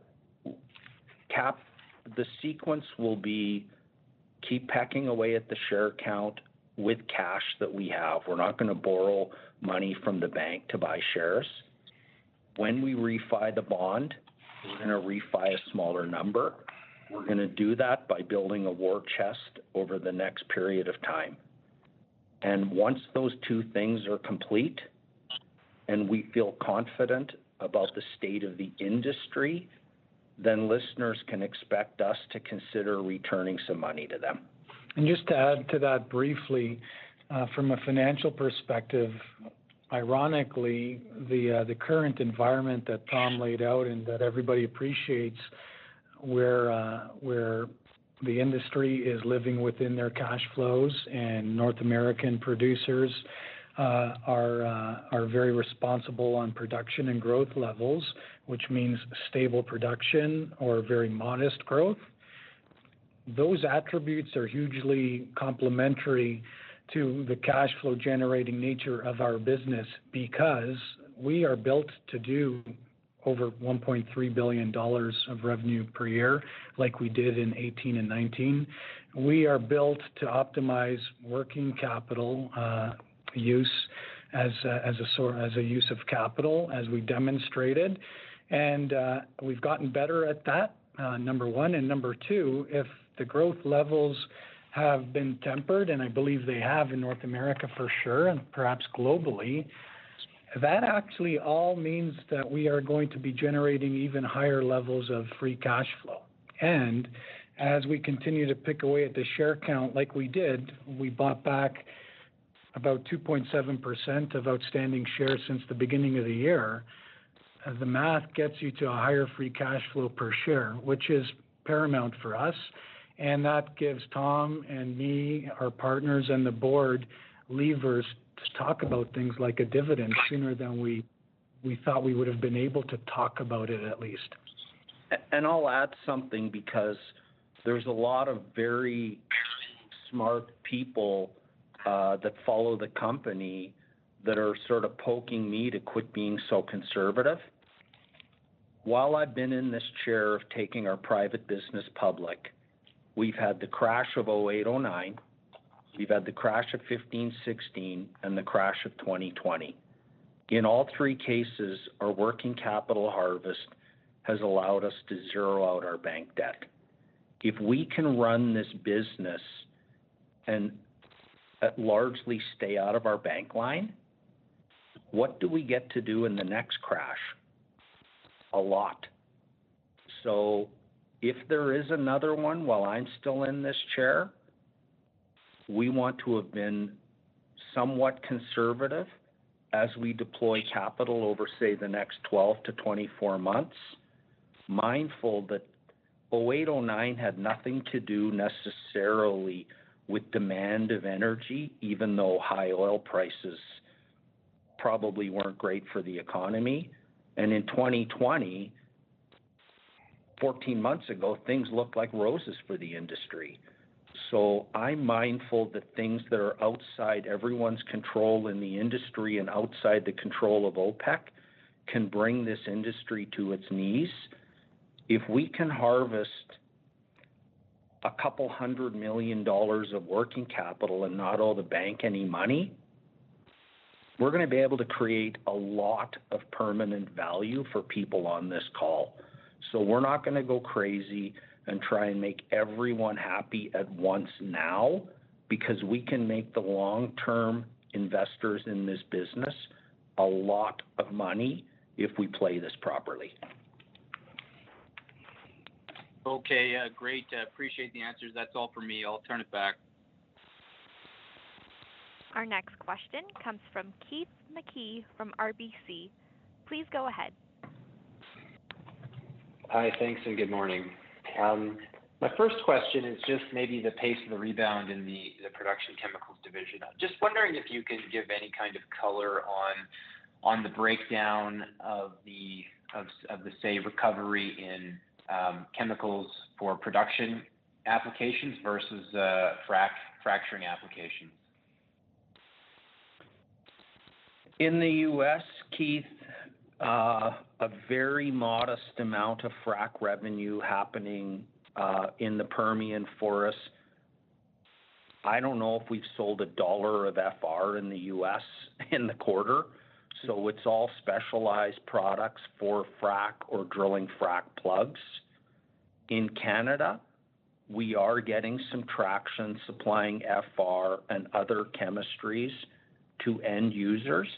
cap, the sequence will be keep pecking away at the share count with cash that we have. We're not going to borrow money from the bank to buy shares. When we refi the bond, we're going to refi a smaller number. We're going to do that by building a war chest over the next period of time. And once those two things are complete and we feel confident about the state of the industry, then listeners can expect us to consider returning some money to them. And just to add to that briefly, uh, from a financial perspective, ironically, the uh, the current environment that Tom laid out and that everybody appreciates, where uh, where the industry is living within their cash flows, and North American producers uh, are uh, are very responsible on production and growth levels, which means stable production or very modest growth. Those attributes are hugely complementary to the cash flow generating nature of our business, because we are built to do over one point three billion dollars of revenue per year, like we did in eighteen and nineteen. We are built to optimize working capital uh, use as a, as a sort as a use of capital, as we demonstrated, and uh, we've gotten better at that. Uh, number one, and number two, if the growth levels have been tempered, and I believe they have in North America for sure, and perhaps globally, that actually all means that we are going to be generating even higher levels of free cash flow. And as we continue to pick away at the share count like we did, we bought back about two point seven percent of outstanding shares since the beginning of the year. Uh, the math gets you to a higher free cash flow per share, which is paramount for us. And that gives Tom and me, our partners, and the board levers to talk about things like a dividend sooner than we we thought we would have been able to talk about it at least. And I'll add something, because there's a lot of very smart people uh, that follow the company that are sort of poking me to quit being so conservative. While I've been in this chair of taking our private business public, we've had the crash of oh eight oh nine, we've had the crash of fifteen sixteen, and the crash of twenty twenty. In all three cases, our working capital harvest has allowed us to zero out our bank debt. If we can run this business and uh, largely stay out of our bank line, what do we get to do in the next crash? A lot. So if there is another one while I'm still in this chair, we want to have been somewhat conservative as we deploy capital over, say, the next twelve to twenty-four months, mindful that oh eight oh nine had nothing to do necessarily with demand of energy, even though high oil prices probably weren't great for the economy. And in twenty twenty, fourteen months ago, things looked like roses for the industry. So I'm mindful that things that are outside everyone's control in the industry and outside the control of OPEC can bring this industry to its knees. If we can harvest a couple hundred million dollars of working capital and not owe the bank any money, we're going to be able to create a lot of permanent value for people on this call. So we're not going to go crazy and try and make everyone happy at once now, because we can make the long-term investors in this business a lot of money if we play this properly. Okay, uh, great. Uh, appreciate the answers. That's all for me. I'll turn it back. Our next question comes from Keith McKee from R B C. Please go ahead. Hi, thanks, and good morning. Um, my first question is just maybe the pace of the rebound in the, the production chemicals division. Just wondering if you can give any kind of color on on the breakdown of the of, of the say recovery in um, chemicals for production applications versus uh, frac fracturing applications. In the U S, Keith, uh, a very modest amount of frac revenue happening uh, in the Permian for us. I don't know if we've sold a dollar of F R in the U S in the quarter, so it's all specialized products for frac or drilling frac plugs. In Canada, we are getting some traction supplying F R and other chemistries to end users.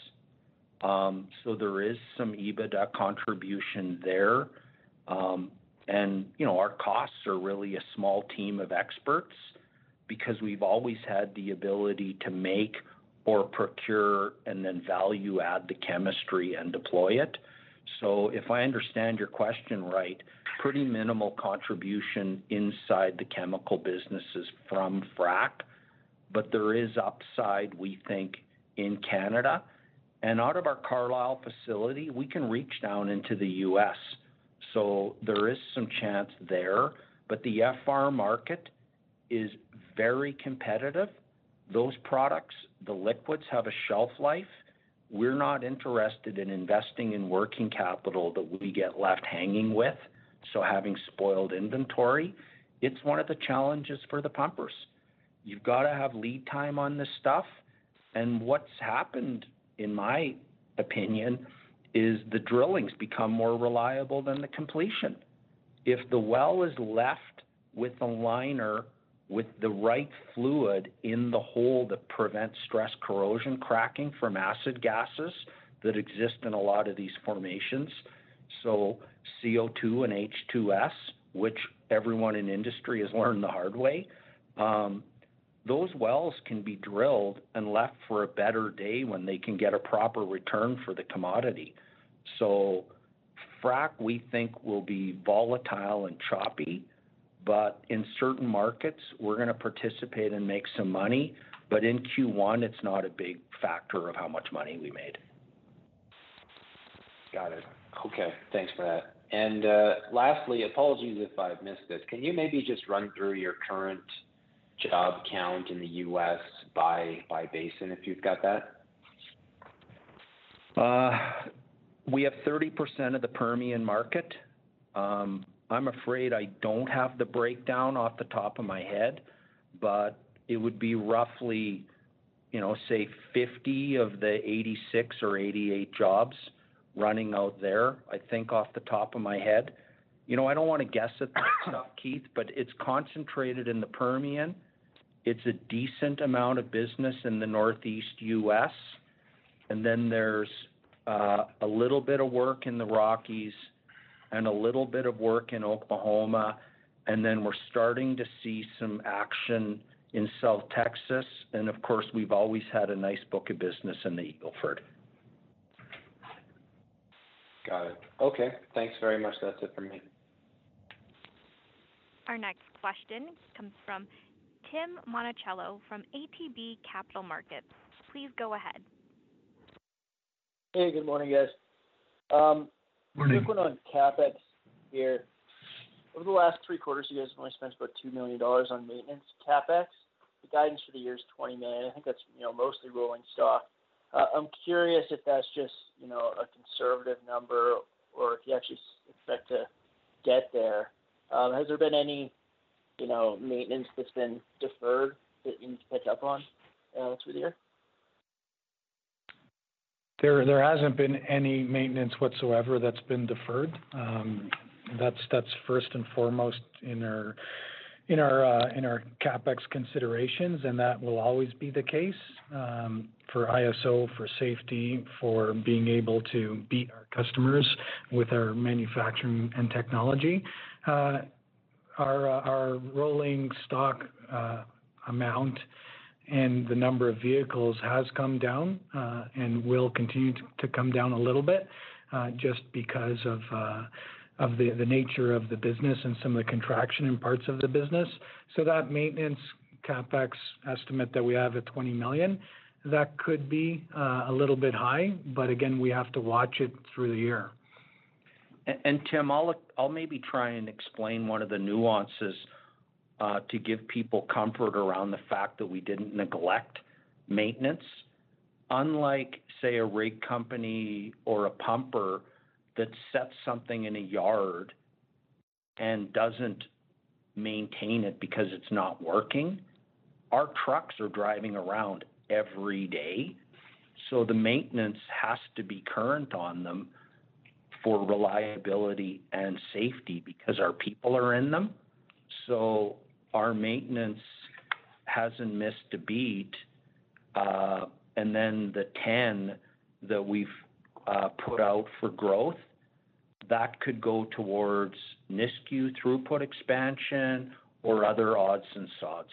Um, so there is some EBITDA contribution there. Um, and, you know, our costs are really a small team of experts because we've always had the ability to make or procure and then value add the chemistry and deploy it. So if I understand your question right, pretty minimal contribution inside the chemical businesses from frac, but there is upside, we think, in Canada. And out of our Carlisle facility, we can reach down into the U S. So there is some chance there, but the F R market is very competitive. Those products, the liquids, have a shelf life. We're not interested in investing in working capital that we get left hanging with, so having spoiled inventory. It's one of the challenges for the pumpers. You've got to have lead time on this stuff, and what's happened, in my opinion, is the drilling's become more reliable than the completion. If the well is left with a liner with the right fluid in the hole that prevents stress corrosion cracking from acid gases that exist in a lot of these formations, so C O two and H two S, which everyone in industry has learned the hard way, um, those wells can be drilled and left for a better day when they can get a proper return for the commodity. So frac, we think, will be volatile and choppy, but in certain markets, we're going to participate and make some money. But in Q one, it's not a big factor of how much money we made. Got it. Okay, thanks for that. And uh, lastly, apologies if I've missed this. Can you maybe just run through your current job count in the U S by by basin, if you've got that? Uh, we have thirty percent of the Permian market. Um, I'm afraid I don't have the breakdown off the top of my head, but it would be roughly, you know, say fifty of the eighty-six or eighty-eight jobs running out there, I think off the top of my head. You know, I don't want to guess at that stuff, Keith, but it's concentrated in the Permian. It's a decent amount of business in the Northeast U S, and then there's uh, a little bit of work in the Rockies and a little bit of work in Oklahoma, and then we're starting to see some action in South Texas, and of course, we've always had a nice book of business in the Eagle Ford. Got it. Okay, thanks very much. That's it for me. Our next question comes from Tim Monticello from A T B Capital Markets. Please go ahead. Hey, good morning, guys. Um, Morning. Quick one on CapEx here. Over the last three quarters, you guys have only spent about two million dollars on maintenance CapEx. The guidance for the year is twenty million dollars. I think that's, you know, mostly rolling stock. Uh, I'm curious if that's just, you know, a conservative number or if you actually expect to get there. Um, has there been any, you know, maintenance that's been deferred that you need to catch up on uh, through the year? There, there hasn't been any maintenance whatsoever that's been deferred. Um, that's that's first and foremost in our in our uh, in our CapEx considerations, and that will always be the case um, for I S O, for safety, for being able to beat our customers with our manufacturing and technology. Uh, our uh, our rolling stock uh, amount and the number of vehicles has come down uh, and will continue to, to come down a little bit uh, just because of uh, of the, the nature of the business and some of the contraction in parts of the business. So that maintenance CapEx estimate that we have at twenty million, that could be uh, a little bit high, but again, we have to watch it through the year. And, and Tim, I'll, I'll maybe try and explain one of the nuances Uh, to give people comfort around the fact that we didn't neglect maintenance. Unlike, say, a rig company or a pumper that sets something in a yard and doesn't maintain it because it's not working, our trucks are driving around every day. So the maintenance has to be current on them for reliability and safety because our people are in them. So our maintenance hasn't missed a beat, uh, and then the ten that we've uh, put out for growth, that could go towards N I S C U throughput expansion or other odds and sods.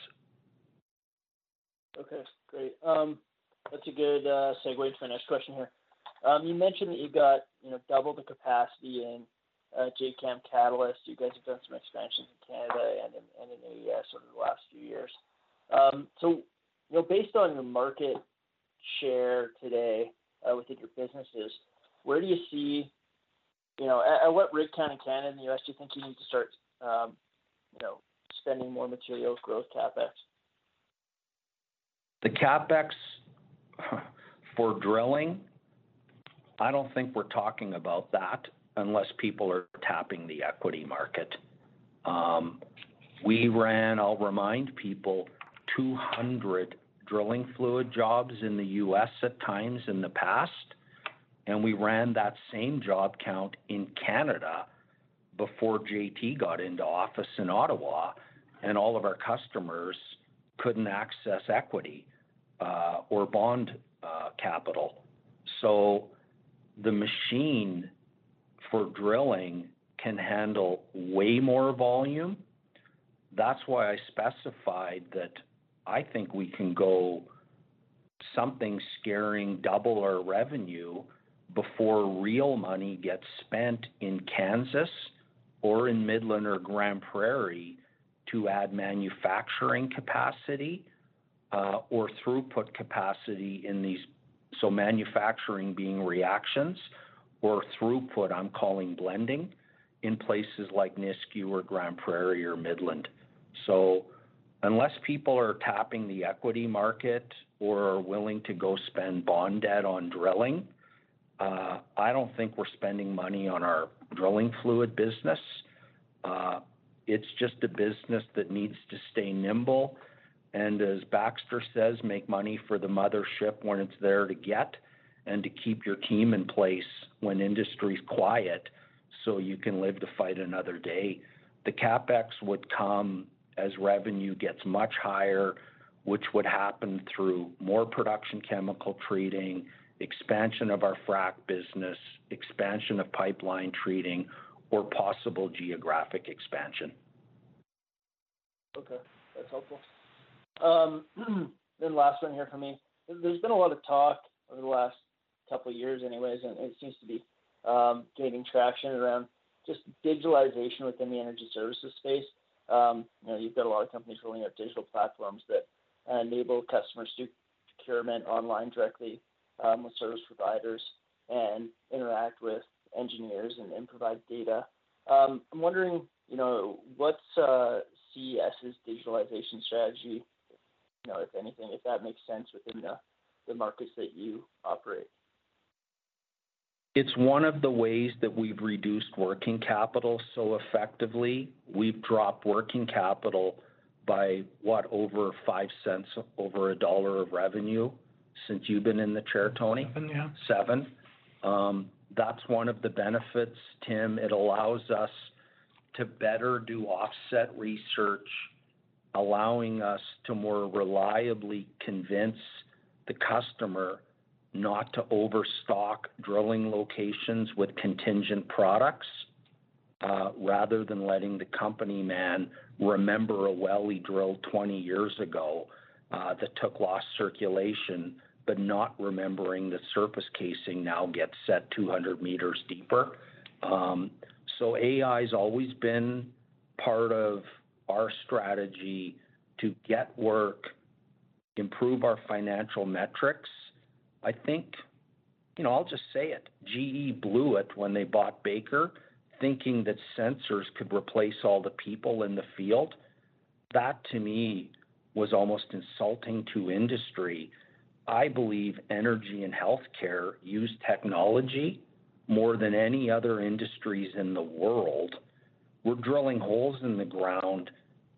Okay, great. Um, that's a good uh, segue to my next question here. Um, you mentioned that you've got, you know, double the capacity in Uh, Jacam Catalyst. You guys have done some expansions in Canada and in, and in the U S over the last few years. Um, so, you know, based on your market share today uh, within your businesses, where do you see, you know, at, at what rig count in Canada and the U S do you think you need to start, um, you know, spending more material growth CapEx? The CapEx for drilling, I don't think we're talking about that unless people are tapping the equity market. Um, we ran, I'll remind people, two hundred drilling fluid jobs in the U S at times in the past, and we ran that same job count in Canada before J T got into office in Ottawa, and all of our customers couldn't access equity uh, or bond uh, capital. So the machine for drilling can handle way more volume. That's why I specified that I think we can go something scaring double our revenue before real money gets spent in Kansas or in Midland or Grand Prairie to add manufacturing capacity uh, or throughput capacity in these, so manufacturing being reactions, or throughput I'm calling blending in places like Nisku or Grand Prairie or Midland. So unless people are tapping the equity market or are willing to go spend bond debt on drilling, uh, I don't think we're spending money on our drilling fluid business. Uh, it's just a business that needs to stay nimble and, as Baxter says, make money for the mothership when it's there to get, and to keep your team in place when industry's quiet so you can live to fight another day. The CapEx would come as revenue gets much higher, which would happen through more production chemical treating, expansion of our frac business, expansion of pipeline treating, or possible geographic expansion. Okay, that's helpful. Um, then last one here for me. There's been a lot of talk over the last couple of years anyways, and it seems to be um, gaining traction around just digitalization within the energy services space. Um, you know, you've got a lot of companies rolling out digital platforms that uh, enable customers to do procurement online directly um, with service providers and interact with engineers and, and provide data. Um, I'm wondering, you know, what's uh, C E S's digitalization strategy, you know, if anything, if that makes sense within the, the markets that you operate? It's one of the ways that we've reduced working capital so effectively. We've dropped working capital by, what, over five cents, over a dollar of revenue since you've been in the chair, Tony? Seven, yeah. Seven. Um, that's one of the benefits, Tim. It allows us to better do offset research, allowing us to more reliably convince the customer not to overstock drilling locations with contingent products, uh, rather than letting the company man remember a well he drilled twenty years ago uh, that took lost circulation, but not remembering the surface casing now gets set two hundred meters deeper. Um, so A I's always been part of our strategy to get work, improve our financial metrics. I think, you know, I'll just say it. G E blew it when they bought Baker, thinking that sensors could replace all the people in the field. That, to me, was almost insulting to industry. I believe energy and healthcare use technology more than any other industries in the world. We're drilling holes in the ground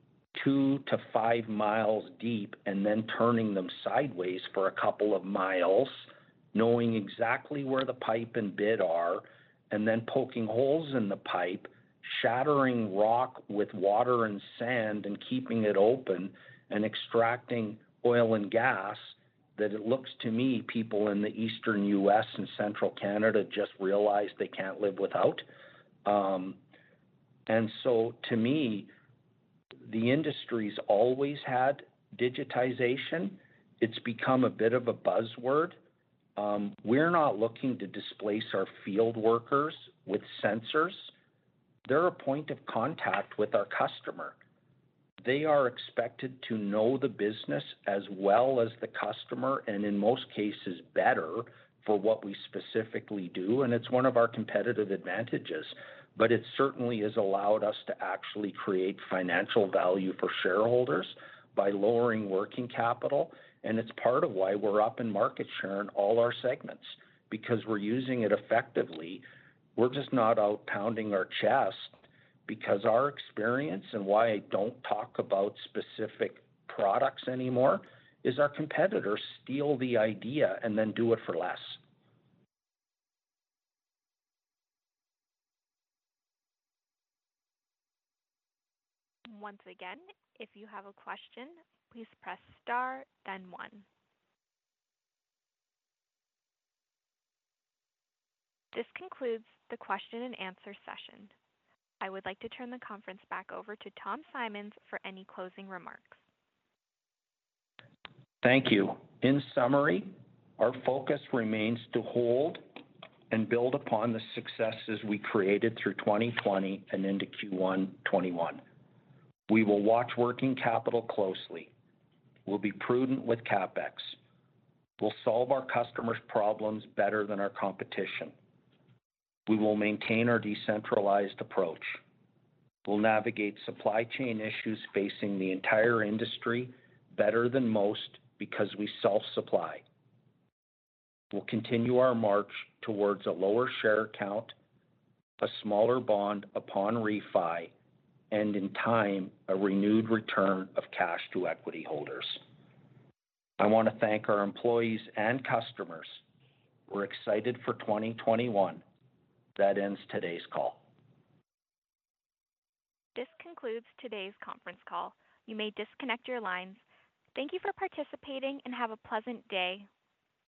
two to five miles deep and then turning them sideways for a couple of miles, knowing exactly where the pipe and bit are, and then poking holes in the pipe, shattering rock with water and sand and keeping it open and extracting oil and gas that it looks to me people in the eastern U S and central Canada just realize they can't live without. Um, and so to me, the industry's always had digitization. It's become a bit of a buzzword. Um, we're not looking to displace our field workers with sensors. They're a point of contact with our customer. They are expected to know the business as well as the customer, and in most cases better for what we specifically do, and it's one of our competitive advantages. But it certainly has allowed us to actually create financial value for shareholders by lowering working capital, and it's part of why we're up in market share in all our segments, because we're using it effectively. We're just not out pounding our chest, because our experience, and why I don't talk about specific products anymore, is our competitors steal the idea and then do it for less. Once again, if you have a question, please press star, then one. This concludes the question and answer session. I would like to turn the conference back over to Tom Simons for any closing remarks. Thank you. In summary, our focus remains to hold and build upon the successes we created through twenty twenty and into Q one twenty-one. We will watch working capital closely. We'll be prudent with CapEx. We'll solve our customers' problems better than our competition. We will maintain our decentralized approach. We'll navigate supply chain issues facing the entire industry better than most because we self-supply. We'll continue our march towards a lower share count, a smaller bond upon refi, and in time, a renewed return of cash to equity holders. I want to thank our employees and customers. We're excited for twenty twenty-one. That ends today's call. This concludes today's conference call. You may disconnect your lines. Thank you for participating and have a pleasant day.